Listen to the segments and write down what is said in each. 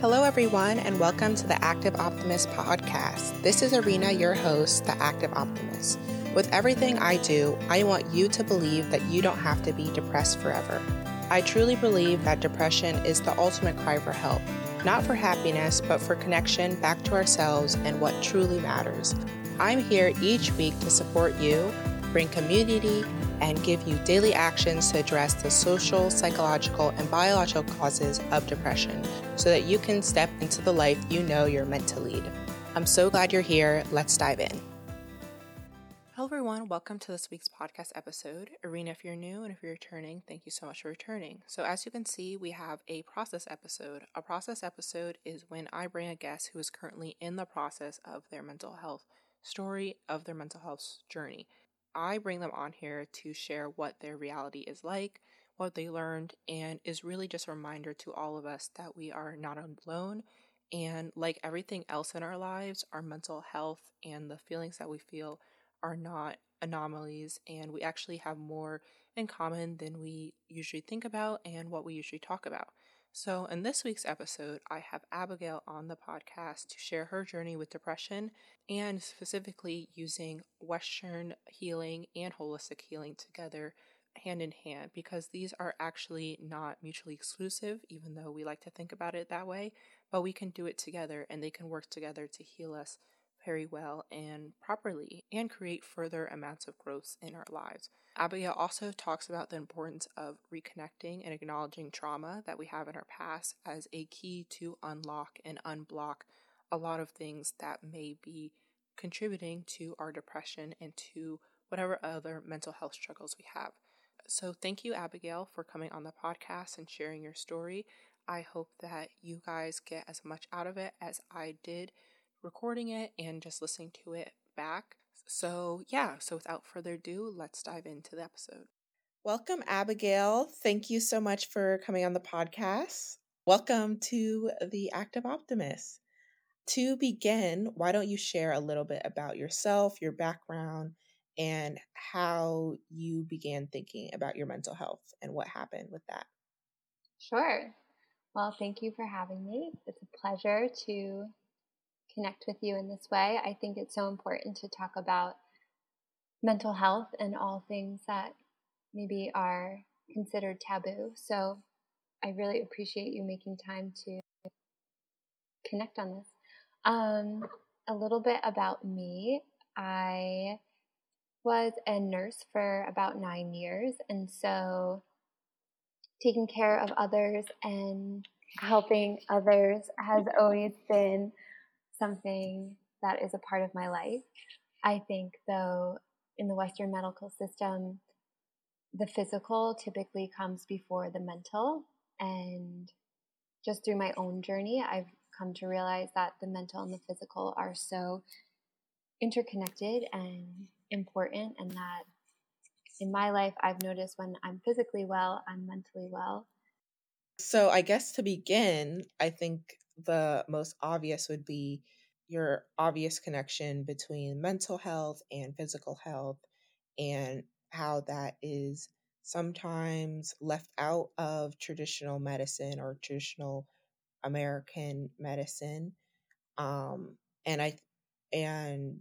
Hello, everyone, and welcome to the Active Optimist podcast. This is Arena, your host, the Active Optimist. With everything I do, I want you to believe that you don't have to be depressed forever. I truly believe that depression is the ultimate cry for help, not for happiness, but for connection back to ourselves and what truly matters. I'm here each week to support you, bring community, and give you daily actions to address the social, psychological, and biological causes of depression so that you can step into the life you know you're meant to lead. I'm so glad you're here. Let's dive in. Hello, everyone. Welcome to this week's podcast episode. Arena, if you're new, and if you're returning, thank you so much for returning. So as you can see, we have a process episode. A process episode is when I bring a guest who is currently in the process of their mental health story, of their mental health journey. I bring them on here to share what their reality is like, what they learned, and is really just a reminder to all of us that we are not alone. And like everything else in our lives, our mental health and the feelings that we feel are not anomalies, and we actually have more in common than we usually think about and what we usually talk about. So in this week's episode, I have Abigail on the podcast to share her journey with depression and specifically using Western healing and holistic healing together hand in hand, because these are actually not mutually exclusive, even though we like to think about it that way, but we can do it together and they can work together to heal us very well and properly and create further amounts of growth in our lives. Abigail also talks about the importance of reconnecting and acknowledging trauma that we have in our past as a key to unlock and unblock a lot of things that may be contributing to our depression and to whatever other mental health struggles we have. So thank you, Abigail, for coming on the podcast and sharing your story. I hope that you guys get as much out of it as I did recording it and just listening to it back. So without further ado, let's dive into the episode. Welcome, Abigail. Thank you so much for coming on the podcast. Welcome to the Active Optimist. To begin, why don't you share a little bit about yourself, your background, and how you began thinking about your mental health and what happened with that? Sure. Well, thank you for having me. It's a pleasure to connect with you in this way. I think it's so important to talk about mental health and all things that maybe are considered taboo. So I really appreciate you making time to connect on this. A little bit about me. I was a nurse for about 9 years, and so taking care of others and helping others has always been something that is a part of my life. I think, though, in the Western medical system, the physical typically comes before the mental. And just through my own journey, I've come to realize that the mental and the physical are so interconnected and important, and that in my life, I've noticed when I'm physically well, I'm mentally well. So I guess to begin, I think the most obvious would be your obvious connection between mental health and physical health and how that is sometimes left out of traditional medicine or traditional American medicine. And I and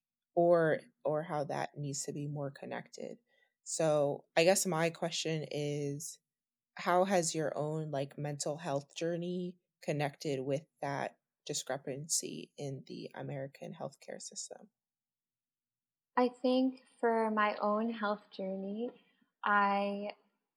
or how that needs to be more connected. So I guess my question is, how has your own mental health journey connected with that discrepancy in the American healthcare system? I think for my own health journey, I,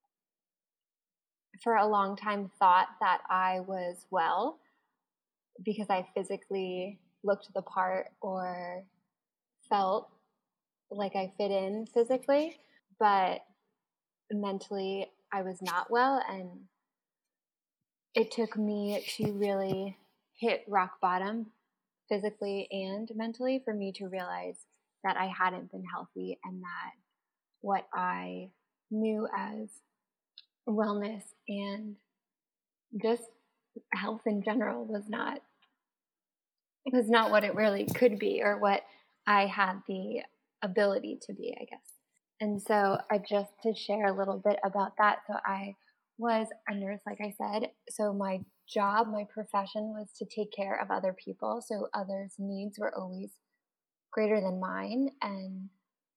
for a long time, thought that I was well because I physically looked the part or felt like I fit in physically, but mentally I was not well, and it took me to really hit rock bottom physically and mentally for me to realize that I hadn't been healthy, and that what I knew as wellness and just health in general was not what it really could be, or what I had the ability to be, I guess. And so to share a little bit about that. So I was a nurse, like I said. So my job, my profession was to take care of other people. So others' needs were always greater than mine. And,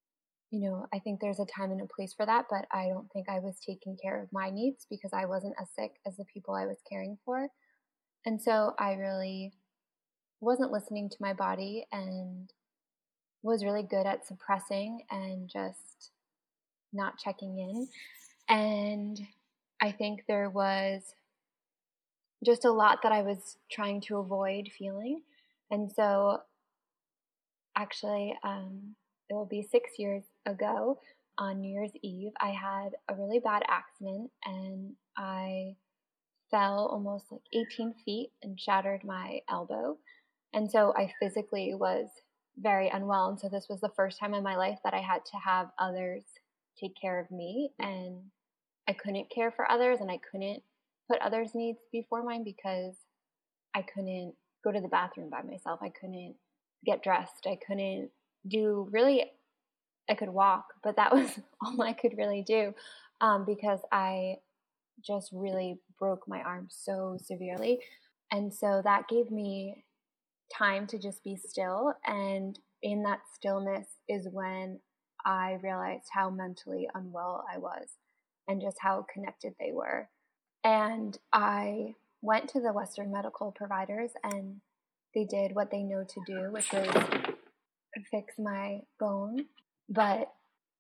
I think there's a time and a place for that, but I don't think I was taking care of my needs because I wasn't as sick as the people I was caring for. And so I really wasn't listening to my body and was really good at suppressing and just not checking in. And I think there was just a lot that I was trying to avoid feeling. And so actually, it will be 6 years ago on New Year's Eve, I had a really bad accident and I fell almost like 18 feet and shattered my elbow. And so I physically was very unwell. And so this was the first time in my life that I had to have others take care of me. And I couldn't care for others and I couldn't put others' needs before mine because I couldn't go to the bathroom by myself. I couldn't get dressed. I couldn't do really, I could walk, but that was all I could really do because I just really broke my arm so severely. And so that gave me time to just be still. And in that stillness is when I realized how mentally unwell I was and just how connected they were. And I went to the Western medical providers and they did what they know to do, which was fix my bone. But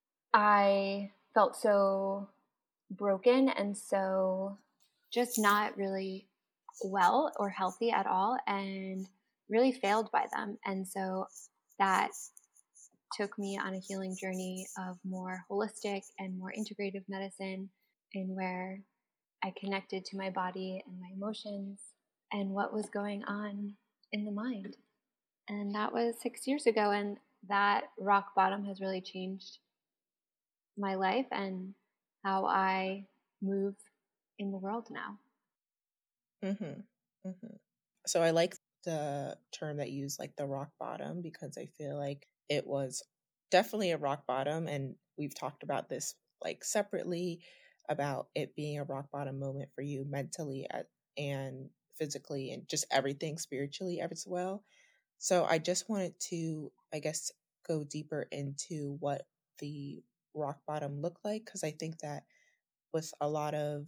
I felt so broken and so just not really well or healthy at all and really failed by them. And so that took me on a healing journey of more holistic and more integrative medicine, in where I connected to my body and my emotions and what was going on in the mind. And that was 6 years ago. And that rock bottom has really changed my life and how I move in the world now. Mm-hmm. Mm-hmm. So I like the term that you use, like the rock bottom, because I feel like it was definitely a rock bottom. And we've talked about this like separately about it being a rock bottom moment for you mentally and physically and just everything spiritually as well. So I just wanted to, I guess, go deeper into what the rock bottom looked like, because I think that with a lot of,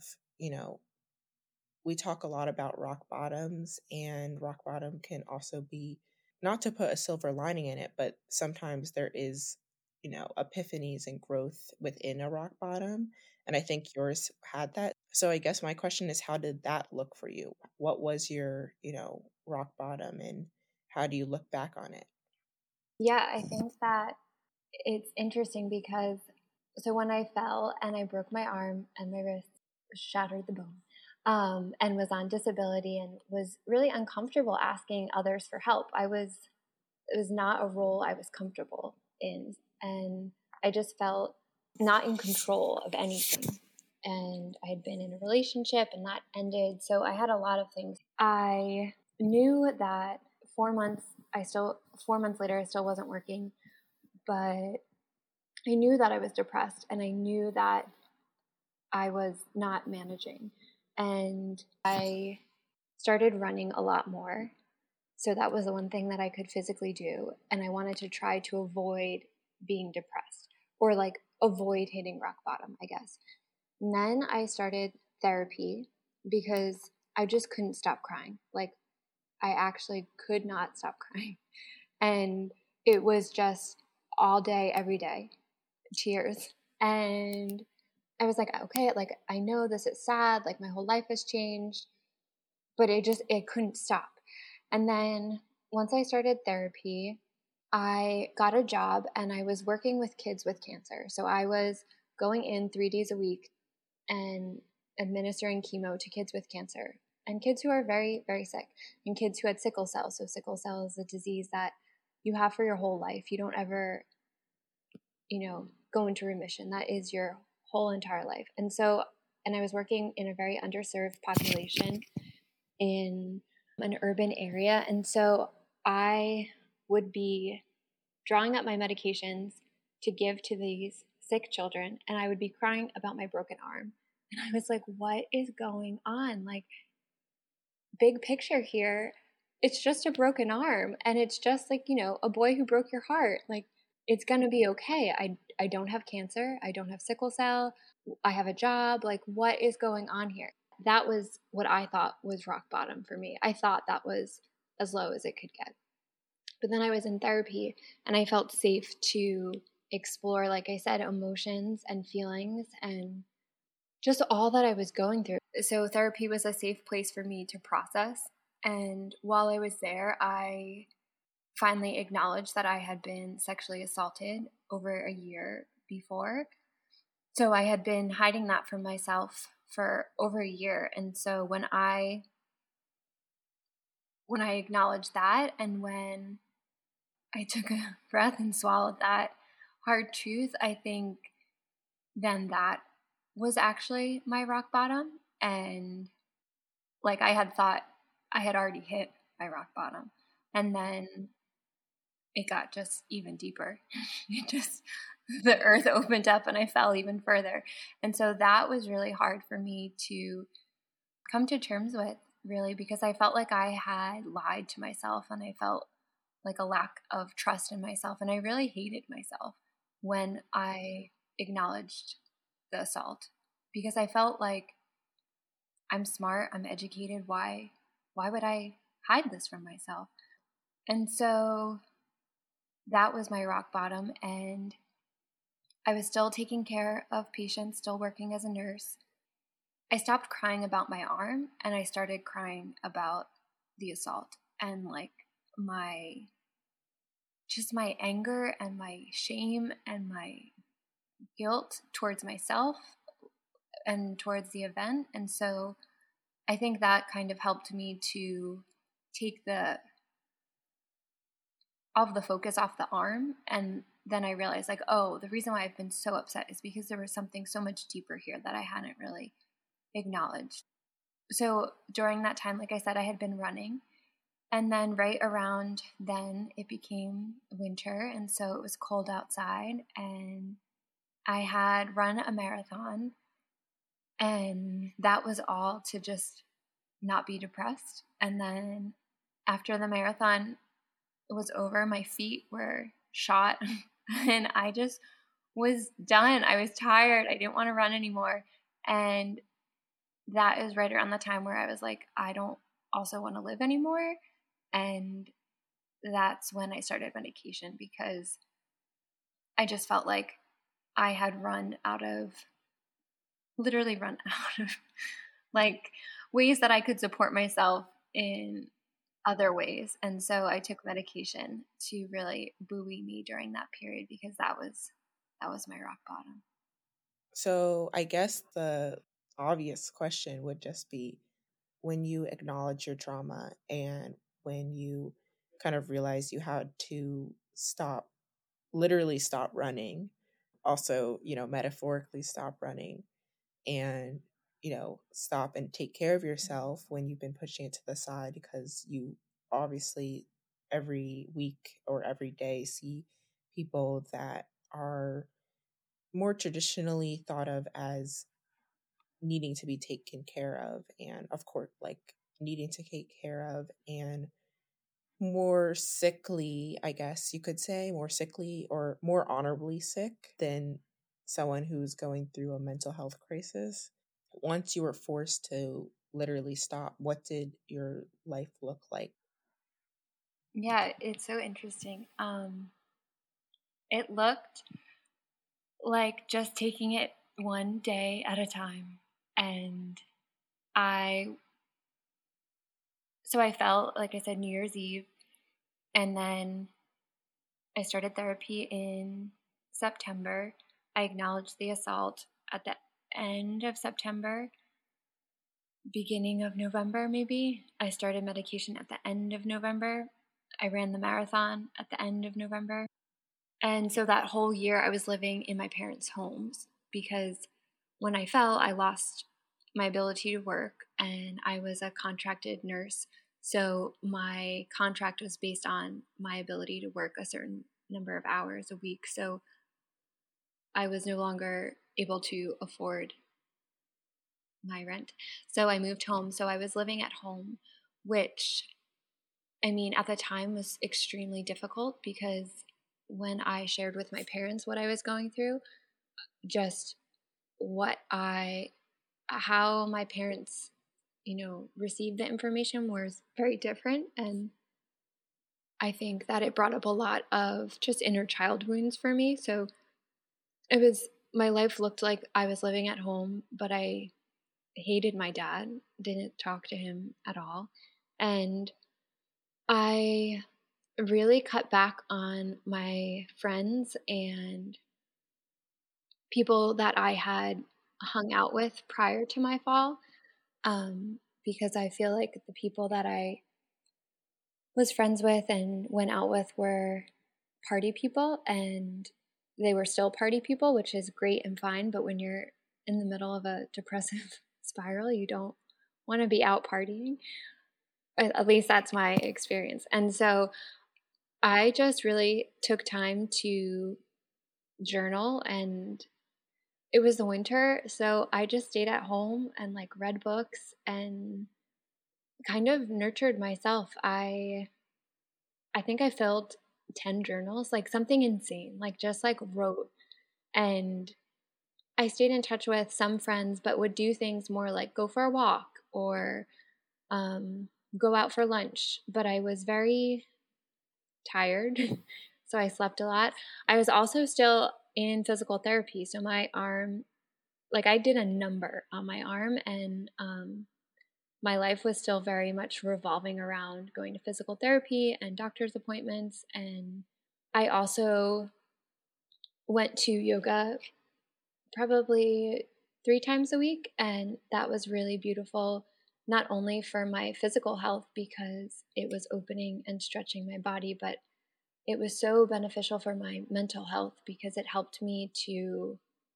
we talk a lot about rock bottoms, and rock bottom can also be, not to put a silver lining in it, but sometimes there is, epiphanies and growth within a rock bottom. And I think yours had that. So I guess my question is, how did that look for you? What was your, rock bottom, and how do you look back on it? Yeah, I think that it's interesting because so when I fell and I broke my arm and my wrist, shattered the bone, and was on disability and was really uncomfortable asking others for help. It was not a role I was comfortable in. And I just felt not in control of anything. And I had been in a relationship and that ended. So I had a lot of things. I knew that 4 months, 4 months later, I still wasn't working, but I knew that I was depressed and I knew that I was not managing. And I started running a lot more. So that was the one thing that I could physically do. And I wanted to try to avoid being depressed or like avoid hitting rock bottom, I guess. And then I started therapy because I just couldn't stop crying. Like I actually could not stop crying. And it was just all day, every day, tears. And I was like, okay, like I know this is sad, like my whole life has changed, but it couldn't stop. And then once I started therapy, I got a job and I was working with kids with cancer. So I was going in 3 days a week and administering chemo to kids with cancer and kids who are very, very sick and kids who had sickle cell. So sickle cell is a disease that you have for your whole life. You don't ever, go into remission. That is your whole entire life. And I was working in a very underserved population in an urban area. And so I would be drawing up my medications to give to these sick children, and I would be crying about my broken arm. And I was like, what is going on? Like, big picture here, it's just a broken arm. And it's just like, a boy who broke your heart. Like, it's going to be okay. I don't have cancer. I don't have sickle cell. I have a job. Like, what is going on here? That was what I thought was rock bottom for me. I thought that was as low as it could get. But then I was in therapy and I felt safe to explore, like I said, emotions and feelings and just all that I was going through. So therapy was a safe place for me to process. And while I was there, I finally acknowledged that I had been sexually assaulted over a year before. So I had been hiding that from myself for over a year. And so when I acknowledged that, and when I took a breath and swallowed that hard truth, I think then that was actually my rock bottom. And like I had thought I had already hit my rock bottom. And then it got just even deeper. The earth opened up and I fell even further. And so that was really hard for me to come to terms with, really, because I felt like I had lied to myself and I felt like a lack of trust in myself. And I really hated myself when I acknowledged the assault, because I felt like I'm smart, I'm educated. Why would I hide this from myself? And so that was my rock bottom. And I was still taking care of patients, still working as a nurse. I stopped crying about my arm and I started crying about the assault and like my anger and my shame and my guilt towards myself and towards the event. And so I think that kind of helped me to take all of the focus off the arm. And then I realized, like, oh, the reason why I've been so upset is because there was something so much deeper here that I hadn't really acknowledged. So during that time, like I said, I had been running. And then right around then it became winter. And so it was cold outside. And I had run a marathon. And that was all to just not be depressed. And then after the marathon was over, my feet were shot and I just was done. I was tired. I didn't want to run anymore. And that is right around the time where I was like, I don't also want to live anymore. And that's when I started medication, because I just felt like I had literally run out of like ways that I could support myself in other ways. And so I took medication to really buoy me during that period, because that was my rock bottom. So I guess the obvious question would just be, when you acknowledge your trauma and when you kind of realize you had to literally stop running, also, metaphorically stop running, and, stop and take care of yourself when you've been pushing it to the side because you obviously every week or every day see people that are more traditionally thought of as needing to be taken care of, and of course like needing to take care of, and more sickly, I guess you could say, more sickly or more honorably sick than someone who's going through a mental health crisis. Once you were forced to literally stop, what did your life look like? Yeah, it's so interesting. It looked like just taking it one day at a time. And I felt, like I said, New Year's Eve, and then I started therapy in September. I acknowledged the assault at the end of September, beginning of November, maybe. I started medication at the end of November. I ran the marathon at the end of November. And so that whole year I was living in my parents' homes, because when I fell, I lost my ability to work, and I was a contracted nurse. So my contract was based on my ability to work a certain number of hours a week. So I was no longer able to afford my rent. So I moved home. So I was living at home, which, I mean, at the time was extremely difficult because when I shared with my parents what I was going through, just how my parents, received the information was very different. And I think that it brought up a lot of just inner child wounds for me. So my life looked like I was living at home, but I hated my dad, didn't talk to him at all. And I really cut back on my friends and people that I had hung out with prior to my fall, because I feel like the people that I was friends with and went out with were party people, and they were still party people, which is great and fine. But when you're in the middle of a depressive spiral, you don't want to be out partying. At least that's my experience. And so I just really took time to journal, and it was the winter. So I just stayed at home and like read books and kind of nurtured myself. I think I filled 10 journals, like something insane, like just like wrote. And I stayed in touch with some friends, but would do things more like go for a walk or go out for lunch. But I was very tired, so I slept a lot. I was also still in physical therapy. So my arm, like I did a number on my arm, and my life was still very much revolving around going to physical therapy and doctor's appointments. And I also went to yoga probably 3 times a week. And that was really beautiful, not only for my physical health because it was opening and stretching my body, but it was so beneficial for my mental health because it helped me to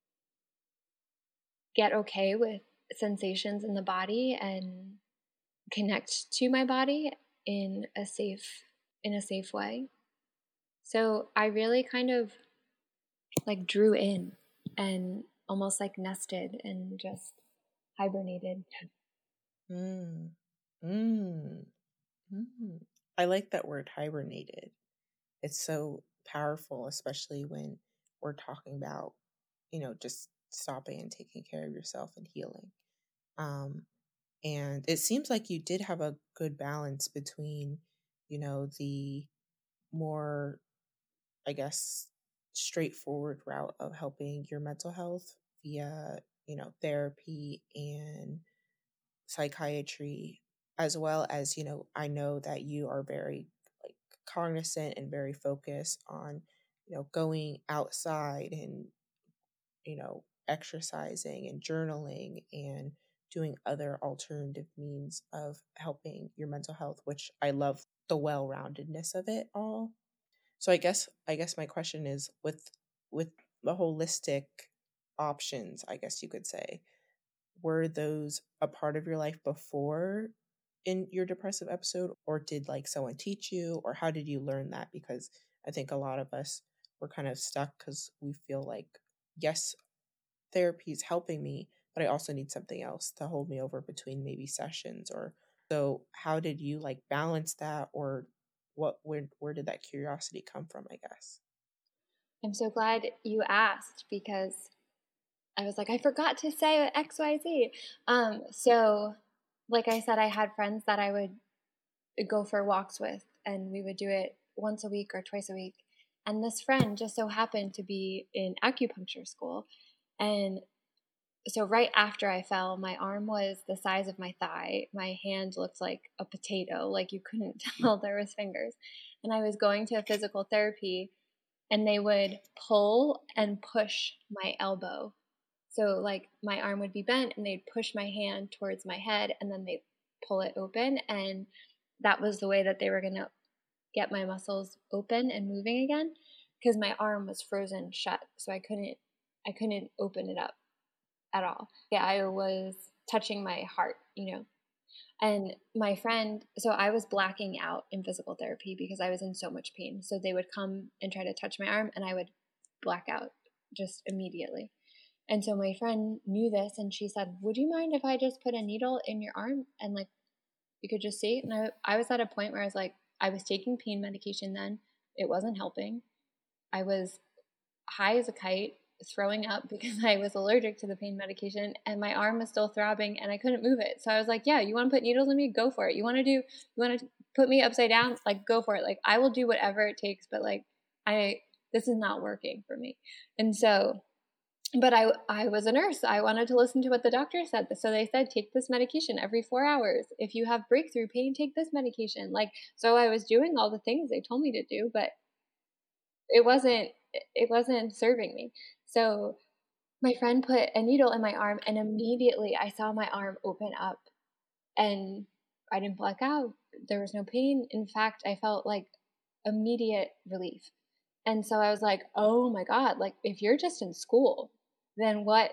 get okay with sensations in the body and connect to my body in a safe way. So I really kind of like drew in and almost like nested and just hibernated. Mm. Mm. Mm. I like that word, hibernated. It's so powerful, especially when we're talking about, just stopping and taking care of yourself and healing. And it seems like you did have a good balance between, the more, I guess, straightforward route of helping your mental health via, therapy and psychiatry, as well as, I know that you are very like cognizant and very focused on, going outside and, exercising and journaling and doing other alternative means of helping your mental health, which I love the well-roundedness of it all. So I guess my question is, with the holistic options, I guess you could say, were those a part of your life before in your depressive episode, or did like someone teach you, or how did you learn that? Because I think a lot of us were kind of stuck because we feel like, yes, therapy is helping me, but I also need something else to hold me over between maybe sessions. Or so how did you like balance that, or where did that curiosity come from, I guess? I'm so glad you asked because I was like, I forgot to say XYZ. So like I said, I had friends that I would go for walks with, and we would do it once a week or twice a week. And this friend just so happened to be in acupuncture school. And so right after I fell, my arm was the size of my thigh. My hand looked like a potato, like you couldn't tell there was fingers. And I was going to physical therapy, and they would pull and push my elbow. So like my arm would be bent and they'd push my hand towards my head and then they'd pull it open, and that was the way that they were going to get my muscles open and moving again because my arm was frozen shut. So I couldn't open it up at all. Yeah, I was touching my heart, And my friend, so I was blacking out in physical therapy because I was in so much pain. So they would come and try to touch my arm and I would black out just immediately. And so my friend knew this, and she said, would you mind if I just put a needle in your arm and like you could just see? And I was at a point where I was like, I was taking pain medication then. It wasn't helping. I was high as a kite, throwing up because I was allergic to the pain medication, and my arm was still throbbing and I couldn't move it. So I was like, yeah, you want to put needles in me? Go for it. You want to put me upside down? Like, go for it. Like, I will do whatever it takes, but like, this is not working for me. And so, but I was a nurse. I wanted to listen to what the doctor said. So they said, take this medication every 4 hours. If you have breakthrough pain, take this medication. Like, so I was doing all the things they told me to do, but it wasn't serving me. So my friend put a needle in my arm, and immediately I saw my arm open up, and I didn't black out. There was no pain. In fact, I felt like immediate relief. And so I was like, oh my God, like if you're just in school, then what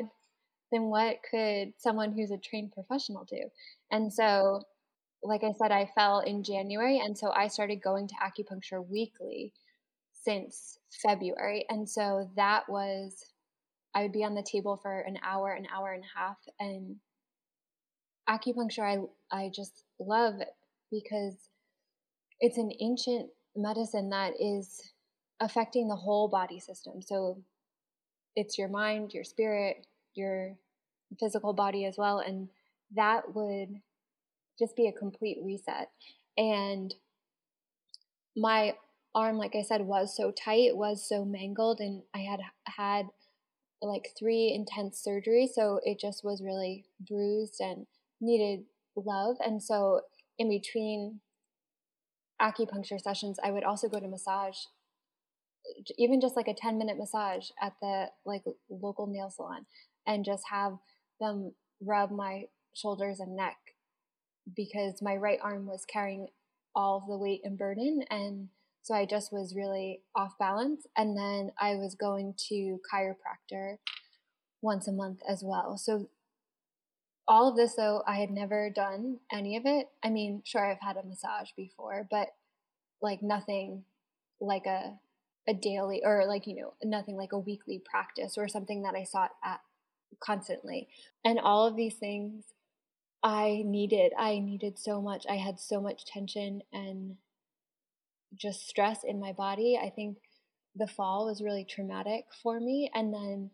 could someone who's a trained professional do? And so, like I said, I fell in January. And so I started going to acupuncture weekly since February. And so that was, I would be on the table for an hour and a half. And acupuncture, I just love because it's an ancient medicine that is affecting the whole body system. So it's your mind, your spirit, your physical body as well. And that would just be a complete reset. And my arm, like I said, was so tight, was so mangled, and I had like 3 intense surgeries. So it just was really bruised and needed love. And so in between acupuncture sessions, I would also go to massage, even just like a 10-minute massage at the like local nail salon, and just have them rub my shoulders and neck because my right arm was carrying all of the weight and burden. And so I just was really off balance. And then I was going to chiropractor once a month as well. So all of this, though, I had never done any of it. I mean, sure, I've had a massage before, but like nothing like a daily, or like, nothing like a weekly practice or something that I sought at constantly. And all of these things I needed so much. I had so much tension and just stress in my body. I think the fall was really traumatic for me. And then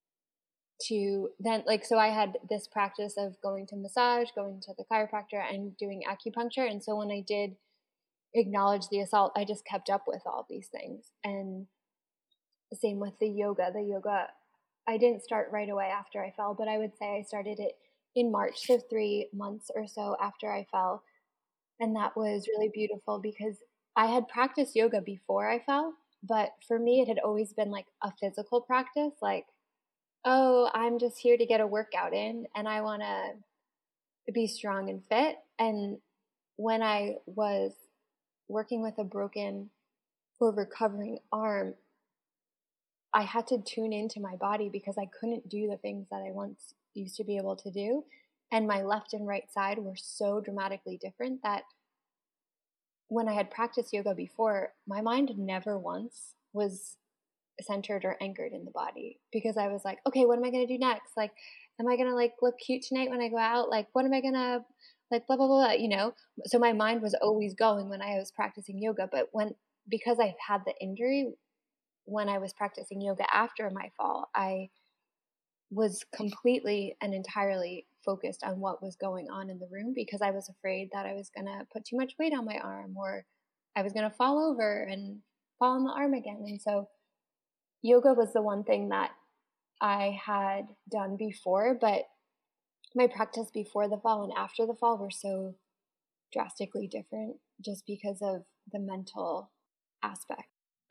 so I had this practice of going to massage, going to the chiropractor, and doing acupuncture. And so when I did acknowledge the assault, I just kept up with all these things. And the same with the yoga. I didn't start right away after I fell, but I would say I started it in March, so 3 months or so after I fell. And that was really beautiful because I had practiced yoga before I fell, but for me, it had always been like a physical practice, like, oh, I'm just here to get a workout in and I want to be strong and fit. And when I was working with a broken or recovering arm, I had to tune into my body because I couldn't do the things that I once used to be able to do. And my left and right side were so dramatically different that when I had practiced yoga before, my mind never once was centered or anchored in the body because I was like, okay, what am I going to do next? Like, am I going to like look cute tonight when I go out? Like, what am I going to like, blah, blah, blah, So my mind was always going when I was practicing yoga. But because I had the injury, when I was practicing yoga after my fall, I was completely and entirely focused on what was going on in the room because I was afraid that I was going to put too much weight on my arm or I was going to fall over and fall on the arm again. And so yoga was the one thing that I had done before, but my practice before the fall and after the fall were so drastically different just because of the mental aspect.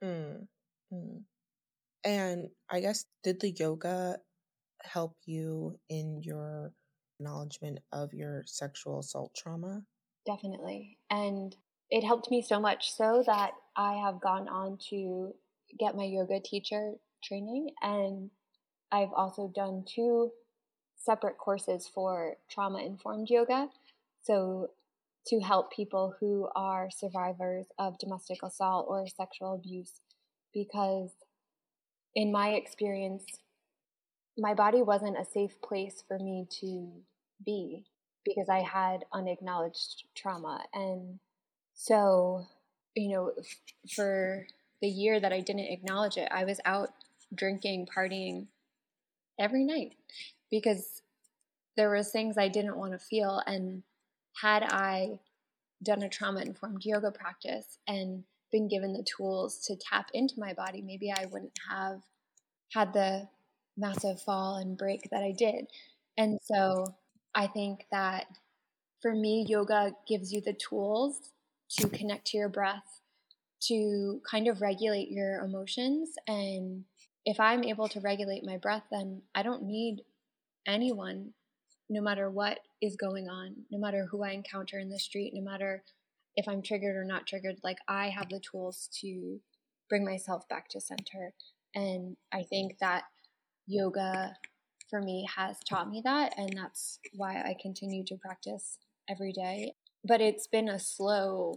And I guess, did the yoga help you in your acknowledgement of your sexual assault trauma? Definitely. And it helped me so much so that I have gone on to get my yoga teacher training. And I've also done 2 separate courses for trauma-informed yoga. So to help people who are survivors of domestic assault or sexual abuse, because in my experience, my body wasn't a safe place for me to be because I had unacknowledged trauma. And so, for the year that I didn't acknowledge it, I was out drinking, partying every night because there was things I didn't want to feel. And had I done a trauma-informed yoga practice and been given the tools to tap into my body, maybe I wouldn't have had the massive fall and break that I did. And so I think that for me, yoga gives you the tools to connect to your breath, to kind of regulate your emotions. And if I'm able to regulate my breath, then I don't need anyone, no matter what is going on, no matter who I encounter in the street, no matter if I'm triggered or not triggered. Like, I have the tools to bring myself back to center. And I think that yoga for me has taught me that, and that's why I continue to practice every day. But it's been a slow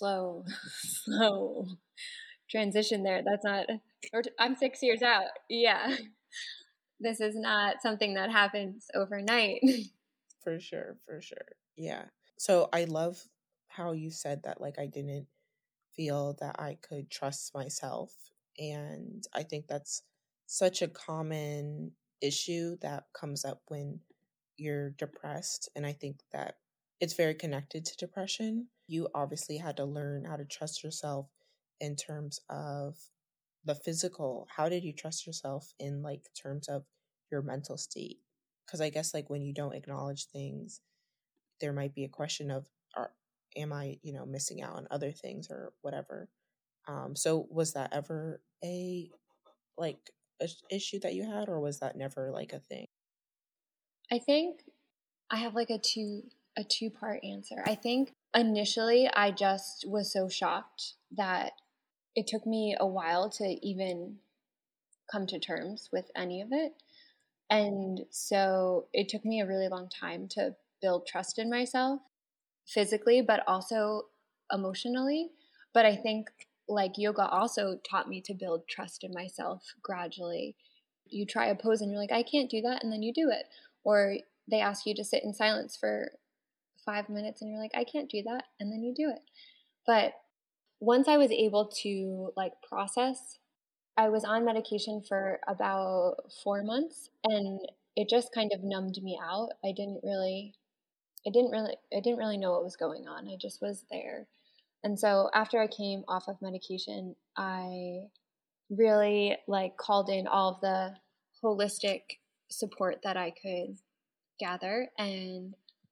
transition there. I'm 6 years out. Yeah. This is not something that happens overnight. For sure. Yeah. So I love how you said that, like, I didn't feel that I could trust myself. And I think that's such a common issue that comes up when you're depressed. And I think that it's very connected to depression. You obviously had to learn how to trust yourself in terms of the physical. How did you trust yourself in, like, terms of your mental state? Because I guess, like, when you don't acknowledge things, there might be a question of, am I, missing out on other things or whatever. So was that ever a issue that you had, or was that never like a thing? I think I have like a two-part answer. I think initially I just was so shocked that it took me a while to even come to terms with any of it. And so it took me a really long time to build trust in myself physically, but also emotionally. But I think like yoga also taught me to build trust in myself gradually. You try a pose and you're like, I can't do that. And then you do it. Or they ask you to sit in silence for 5 minutes and you're like, I can't do that. And then you do it. But once I was able to like process, I was on medication for about 4 months and it just kind of numbed me out. I didn't really know what was going on. I just was there. And so after I came off of medication, I really like called in all of the holistic support that I could gather, and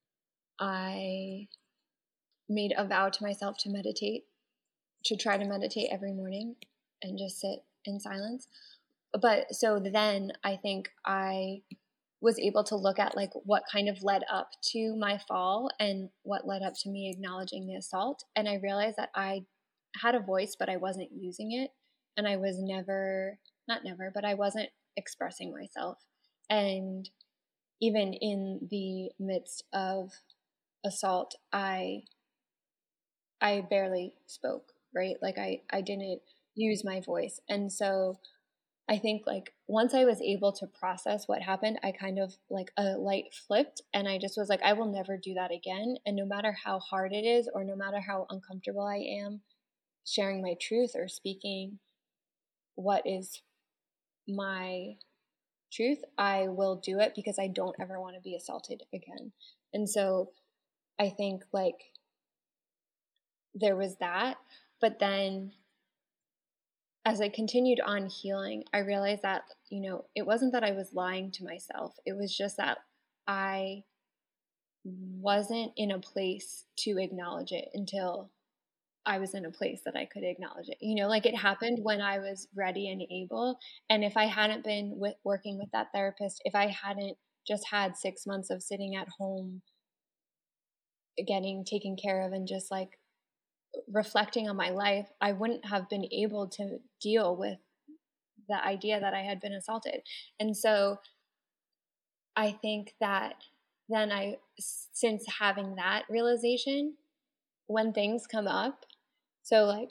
I made a vow to myself to meditate, to try to meditate every morning and just sit in silence. But so then I think I was able to look at like what kind of led up to my fall and what led up to me acknowledging the assault. And I realized that I had a voice, but I wasn't using it. And I was but I wasn't expressing myself. And even in the midst of assault, I barely spoke, right? Like I didn't use my voice. And so I think like once I was able to process what happened, I kind of like a light flipped and I just was like, I will never do that again. And no matter how hard it is, or no matter how uncomfortable I am sharing my truth or speaking what is my truth, I will do it because I don't ever want to be assaulted again. And so I think like there was that, but then as I continued on healing, I realized that, it wasn't that I was lying to myself. It was just that I wasn't in a place to acknowledge it until I was in a place that I could acknowledge it. Like it happened when I was ready and able. And if I hadn't been working with that therapist, if I hadn't just had 6 months of sitting at home, getting taken care of and just like reflecting on my life, I wouldn't have been able to deal with the idea that I had been assaulted. And so I think that then since having that realization, when things come up, so like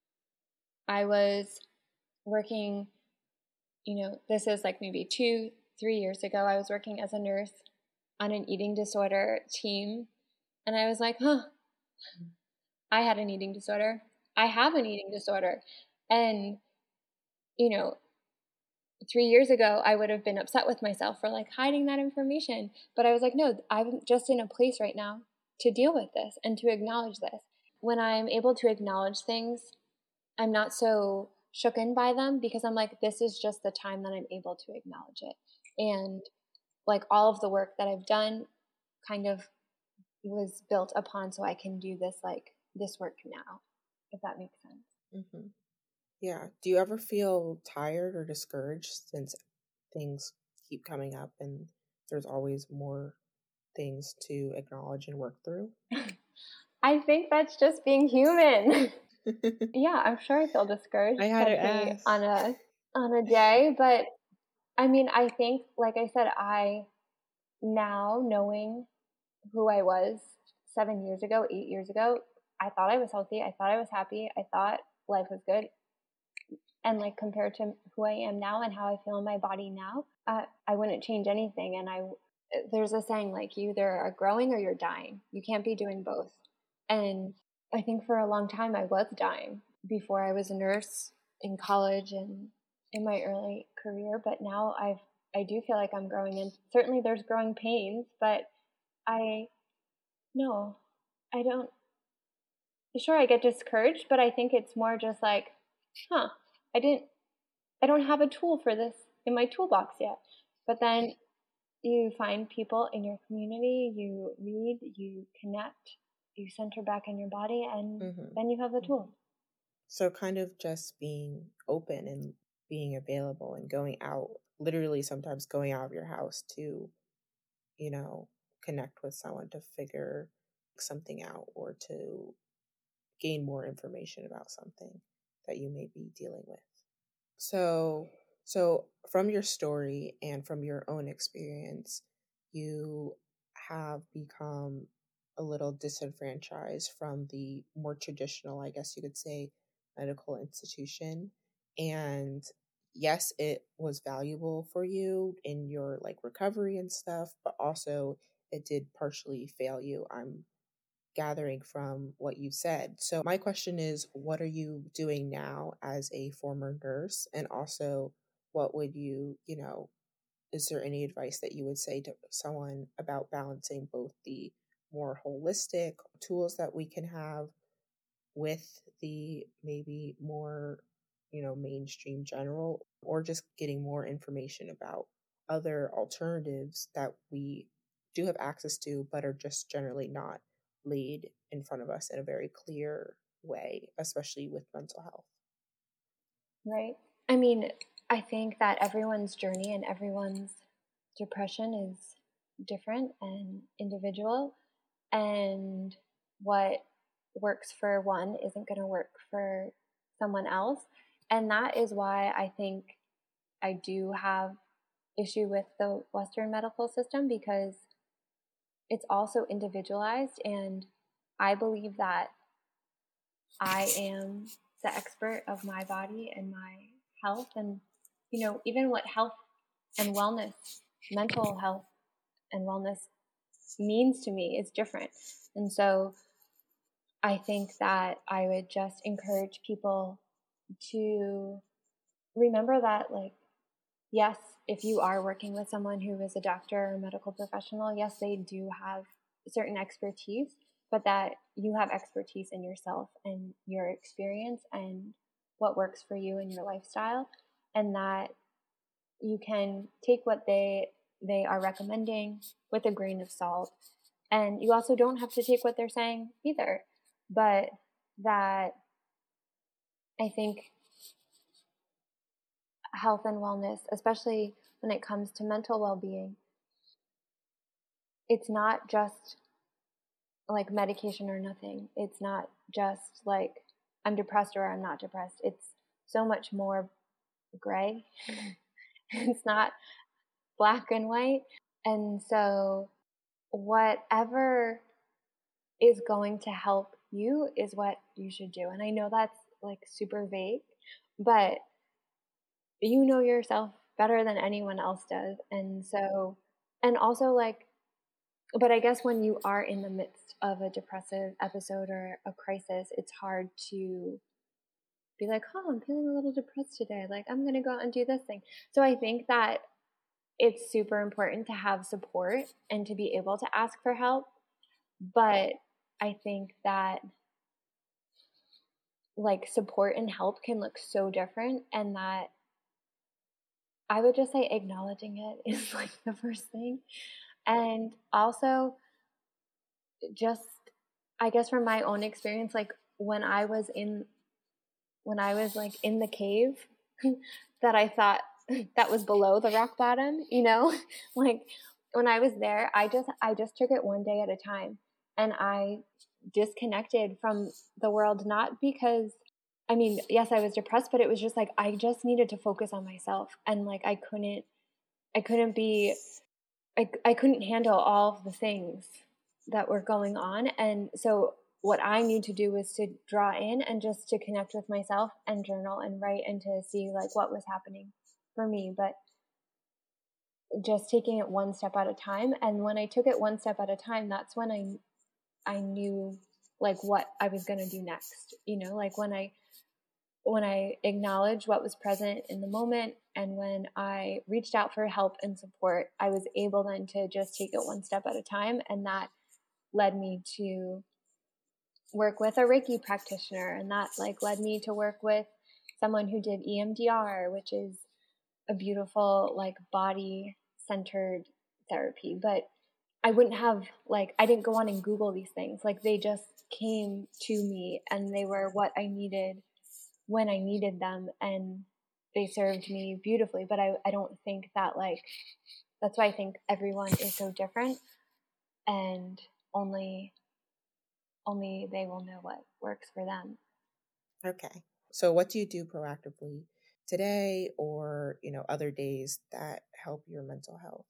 I was working, this is like maybe 3 years ago, I was working as a nurse on an eating disorder team. And I was like, I had an eating disorder. I have an eating disorder. And, 3 years ago, I would have been upset with myself for like hiding that information. But I was like, no, I'm just in a place right now to deal with this and to acknowledge this. When I'm able to acknowledge things, I'm not so shooken by them because I'm like, this is just the time that I'm able to acknowledge it. And like all of the work that I've done kind of was built upon so I can do this work now, if that makes sense. Mm-hmm. Yeah. Do you ever feel tired or discouraged since things keep coming up and there's always more things to acknowledge and work through? I think that's just being human. Yeah, I'm sure I feel discouraged, especially on a day. But I mean, I think, like I said, I now knowing who I was 7 years ago, 8 years ago, I thought I was healthy. I thought I was happy. I thought life was good. And like compared to who I am now and how I feel in my body now, I wouldn't change anything. And there's a saying like you either are growing or you're dying. You can't be doing both. And I think for a long time I was dying before I was a nurse in college and in my early career. But now I do feel like I'm growing, and certainly there's growing pains, but I don't. Sure, I get discouraged, but I think it's more just like, I don't have a tool for this in my toolbox yet. But then you find people in your community, you read, you connect, you center back in your body, and then you have the tool. So kind of just being open and being available and going out, literally sometimes going out of your house to, connect with someone to figure something out or to gain more information about something that you may be dealing with. So from your story and from your own experience, you have become a little disenfranchised from the more traditional, I guess you could say, medical institution. And yes, it was valuable for you in your recovery and stuff, but also it did partially fail you. I'm gathering from what you said. So my question is, what are you doing now as a former nurse? And also, what would is there any advice that you would say to someone about balancing both the more holistic tools that we can have with the maybe more, mainstream general, or just getting more information about other alternatives that we do have access to, but are just generally not laid in front of us in a very clear way, especially with mental health? Right. I mean, I think that everyone's journey and everyone's depression is different and individual, and what works for one isn't going to work for someone else. And that is why I think I do have issue with the Western medical system, because it's also individualized, and I believe that I am the expert of my body and my health, and even what health and wellness, mental health and wellness means to me is different. And so I think that I would just encourage people to remember that, yes, if you are working with someone who is a doctor or a medical professional, yes, they do have certain expertise, but that you have expertise in yourself and your experience and what works for you and your lifestyle, and that you can take what they are recommending with a grain of salt. And you also don't have to take what they're saying either, but that I think health and wellness, especially when it comes to mental well-being, it's not just like medication or nothing. It's not just like I'm depressed or I'm not depressed. It's so much more gray. It's not black and white. And so whatever is going to help you is what you should do. And I know that's like super vague, but you know yourself better than anyone else does. And so, and also like, but I guess when you are in the midst of a depressive episode or a crisis, it's hard to be like, oh, I'm feeling a little depressed today. Like, I'm going to go out and do this thing. So I think that it's super important to have support and to be able to ask for help. But I think that like support and help can look so different, and that I would just say acknowledging it is like the first thing. And also just, I guess from my own experience, like when I was like in the cave that I thought that was below the rock bottom, like when I was there, I just took it one day at a time, and I disconnected from the world, not because, I mean, yes, I was depressed, but it was just like, I just needed to focus on myself. And like, I couldn't handle all of the things that were going on. And so what I knew to do was to draw in and just to connect with myself and journal and write and to see like what was happening for me, but just taking it one step at a time. And when I took it one step at a time, that's when I knew like what I was going to do next, like when I acknowledged what was present in the moment, and when I reached out for help and support, I was able then to just take it one step at a time. And that led me to work with a Reiki practitioner, and that like led me to work with someone who did EMDR, which is a beautiful like body centered therapy. But I wouldn't have I didn't go on and Google these things. Like they just came to me, and they were what I needed when I needed them, and they served me beautifully. But I don't think that that's why I think everyone is so different, and only they will know what works for them. Okay. So what do you do proactively today or, other days that help your mental health?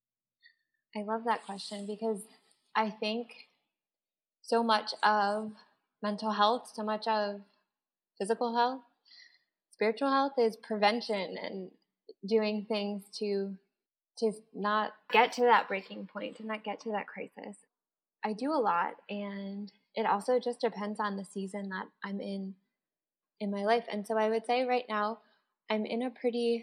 I love that question, because I think so much of mental health, so much of physical health, spiritual health is prevention and doing things to not get to that breaking point, to not get to that crisis. I do a lot, and it also just depends on the season that I'm in my life. And so I would say right now I'm in a pretty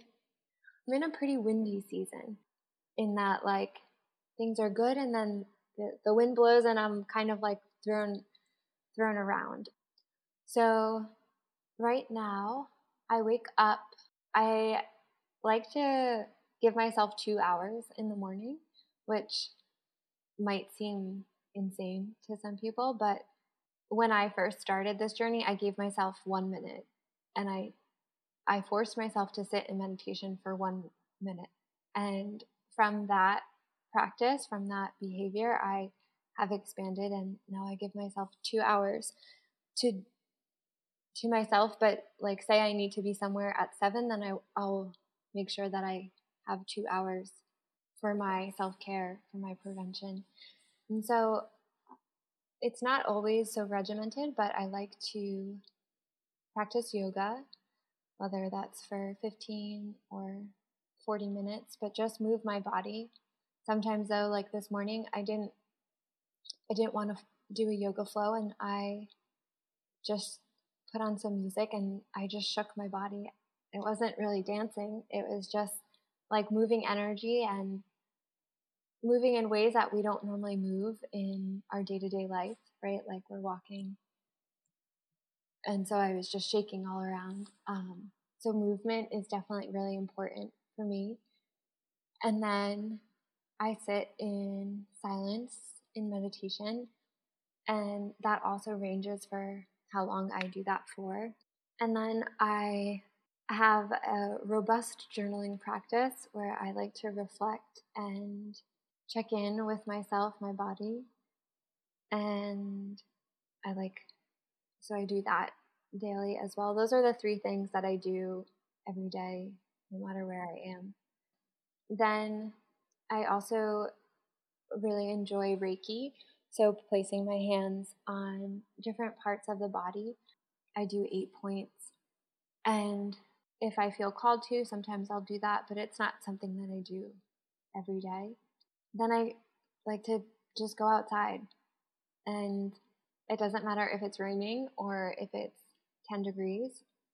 windy season, in that things are good, and then the wind blows and I'm kind of thrown around. So right now I wake up, I like to give myself 2 hours in the morning, which might seem insane to some people, but when I first started this journey, I gave myself 1 minute, and I forced myself to sit in meditation for 1 minute. And from that practice, from that behavior, I have expanded, and now I give myself 2 hours to myself. But say I need to be somewhere at 7, then I'll make sure that I have 2 hours for my self-care, for my prevention. And so it's not always so regimented, but I like to practice yoga, whether that's for 15 or 40 minutes, but just move my body. Sometimes though, like this morning, I didn't want to do a yoga flow, and I just put on some music and I just shook my body. It wasn't really dancing. It was just moving energy and moving in ways that we don't normally move in our day-to-day life, right? Like we're walking. And so I was just shaking all around. So movement is definitely really important for me. And then I sit in silence in meditation, and that also ranges for how long I do that for. And then I have a robust journaling practice where I like to reflect and check in with myself, my body. And so I do that daily as well. Those are the 3 things that I do every day, no matter where I am. Then I also really enjoy Reiki. So placing my hands on different parts of the body. I do 8 points. And if I feel called to, sometimes I'll do that, but it's not something that I do every day. Then I like to just go outside, and it doesn't matter if it's raining or if it's 10 degrees.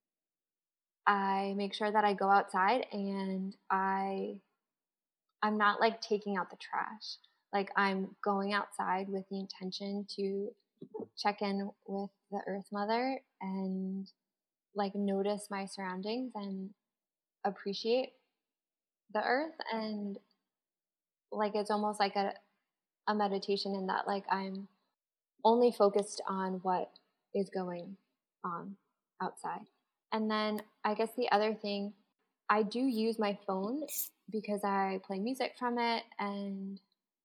I make sure that I go outside and I'm not like taking out the trash. Like I'm going outside with the intention to check in with the Earth Mother and like notice my surroundings and appreciate the earth. And like it's almost like a meditation in that like I'm only focused on what is going on outside. And then I guess the other thing, I do use my phone because I play music from it, and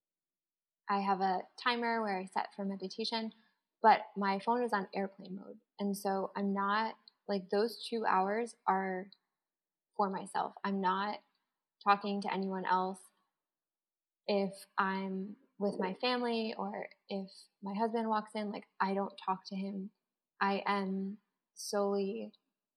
I have a timer where I set for meditation, but my phone is on airplane mode. And so I'm not like those 2 hours are for myself. I'm not talking to anyone else. If I'm with my family or if my husband walks in, like I don't talk to him. I am solely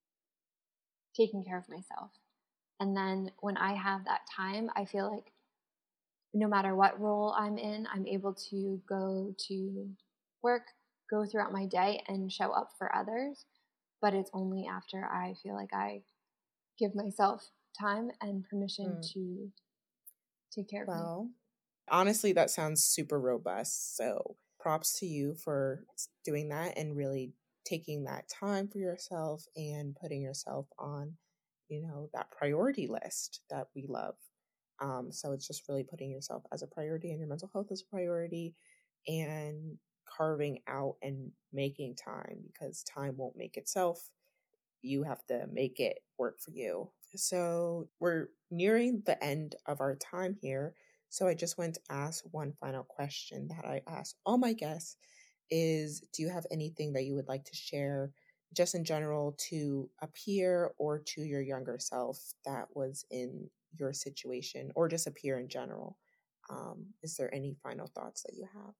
taking care of myself. And then when I have that time, I feel like no matter what role I'm in, I'm able to go to work, go throughout my day and show up for others. But it's only after I feel like I give myself time and permission to take care of me. Well, honestly, that sounds super robust. So props to you for doing that and really taking that time for yourself and putting yourself on, that priority list that we love. So it's just really putting yourself as a priority and your mental health as a priority and carving out and making time, because time won't make itself. You have to make it work for you. So we're nearing the end of our time here. So I just want to ask one final question that I ask all my guests is, do you have anything that you would like to share just in general to a peer or to your younger self that was in your situation, or just a peer in general? Is there any final thoughts that you have?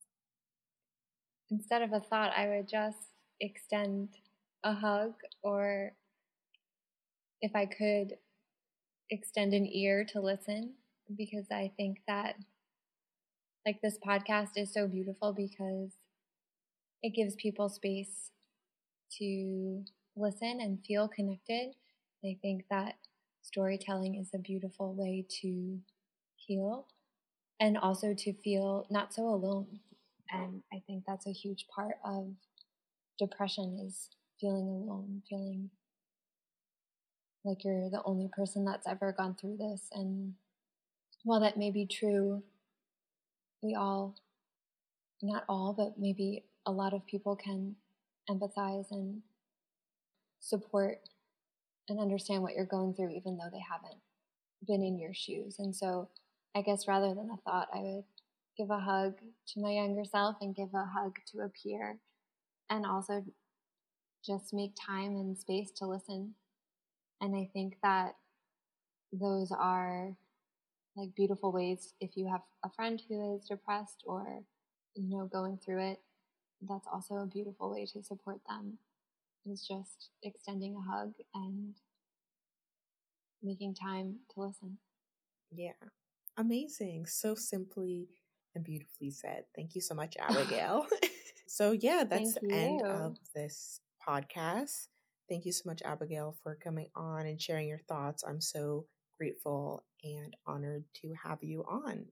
Instead of a thought, I would just extend a hug, or if I could, extend an ear to listen, because I think that like this podcast is so beautiful because it gives people space to listen and feel connected. I think that storytelling is a beautiful way to heal and also to feel not so alone. And I think that's a huge part of depression, is feeling alone, feeling like you're the only person that's ever gone through this. And while that may be true, we all, not all, but maybe a lot of people can empathize and support and understand what you're going through, even though they haven't been in your shoes. And so I guess rather than a thought, I would give a hug to my younger self and give a hug to a peer, and also just make time and space to listen. And I think that those are like beautiful ways, if you have a friend who is depressed or, going through it, that's also a beautiful way to support them, is just extending a hug and making time to listen. Yeah. Amazing. So simply and beautifully said. Thank you so much, Abigail. So yeah, that's the end of this podcast. Thank you so much, Abigail, for coming on and sharing your thoughts. I'm so grateful and honored to have you on.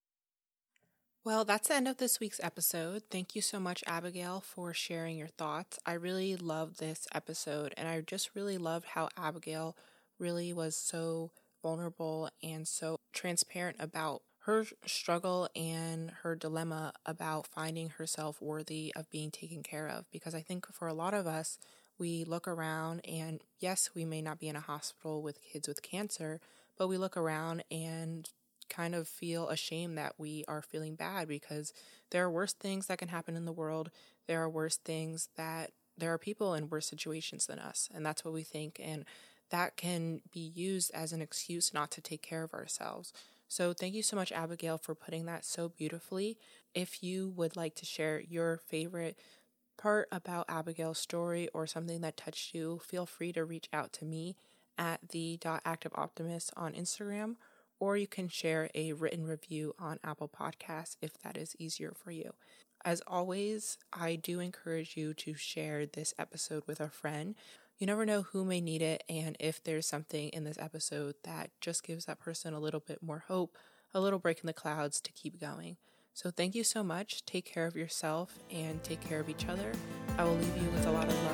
Well, that's the end of this week's episode. Thank you so much, Abigail, for sharing your thoughts. I really loved this episode, and I just really loved how Abigail really was so vulnerable and so transparent about her struggle and her dilemma about finding herself worthy of being taken care of. Because I think for a lot of us, we look around and yes, we may not be in a hospital with kids with cancer, but we look around and kind of feel ashamed that we are feeling bad, because there are worse things that can happen in the world. There are worse things that there are people in worse situations than us. And that's what we think. And that can be used as an excuse not to take care of ourselves. So thank you so much, Abigail, for putting that so beautifully. If you would like to share your favorite part about Abigail's story or something that touched you, feel free to reach out to me at the.activeoptimist on Instagram, or you can share a written review on Apple Podcasts if that is easier for you. As always, I do encourage you to share this episode with a friend. You never know who may need it, and if there's something in this episode that just gives that person a little bit more hope, a little break in the clouds to keep going. So thank you so much. Take care of yourself and take care of each other. I will leave you with a lot of love